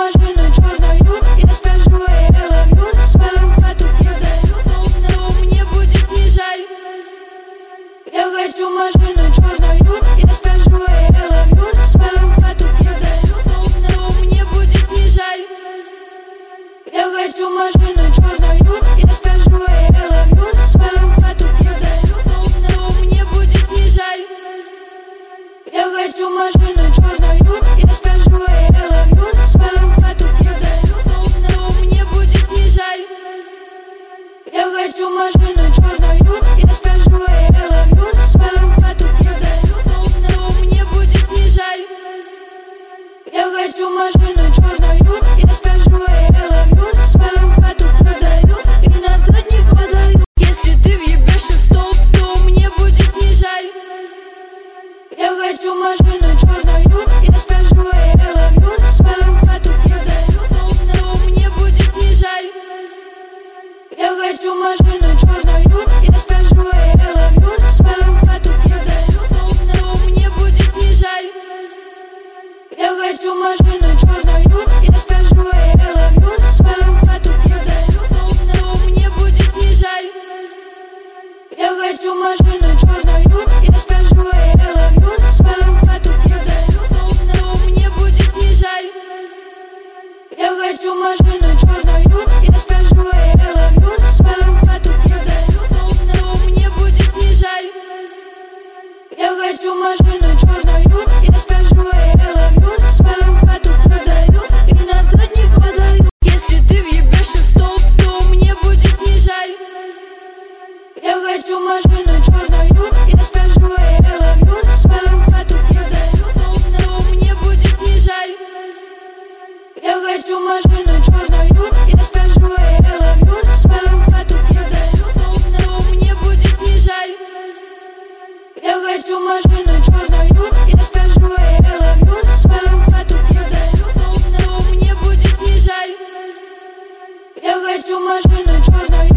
машину черную, я скажу I love you. Свою хату продаю, но мне будет не жаль. Я хочу машину черную, я скажу I love you. Свою хату продаю, но мне будет не жаль. Я хочу машину черную, я скажу I love you. Свою хату продаю, но мне будет не жаль. Я хочу машину черную, я скажу I love you. Свою хату продаю, но мне будет не жаль. Я хочу машину черную, я скажу I love you. Свою хату продаю, но мне будет не жаль. Я хочу машину черную, я скажу I love you. Свою хату продаю и на задний подаю. Если ты въебешься в столб, то мне будет не жаль. Я хочу машину черную, я скажу I love you. Свою хату продаю, но мне будет не жаль. Я хочу машину черную, я скажу I love you. Свою хату продаю, но мне будет не жаль. Я хочу машину черную, я скажу I love you. Свою хату продаю, но мне будет не жаль. Я хочу машину черную, я скажу I love you. Свою хату продаю, но мне будет не жаль. Я хочу машину черную, я скажу I love you. Свою хату продаю, но мне будет не жаль. Я хочу машину черную, я скажу I love you. Свою хату продаю и на задний подаю. Если ты въебешься в столб, то мне будет не жаль. Я хочу машину черную, я скажу I love you. Свою хату продаю, но мне будет не жаль. Я хочу машину черную, я скажу I love you. Свою хату продаю, но мне будет не жаль. Я хочу машину черную, я скажу I love you. Свою хату продаю, но мне будет не жаль. Я хочу машину черную.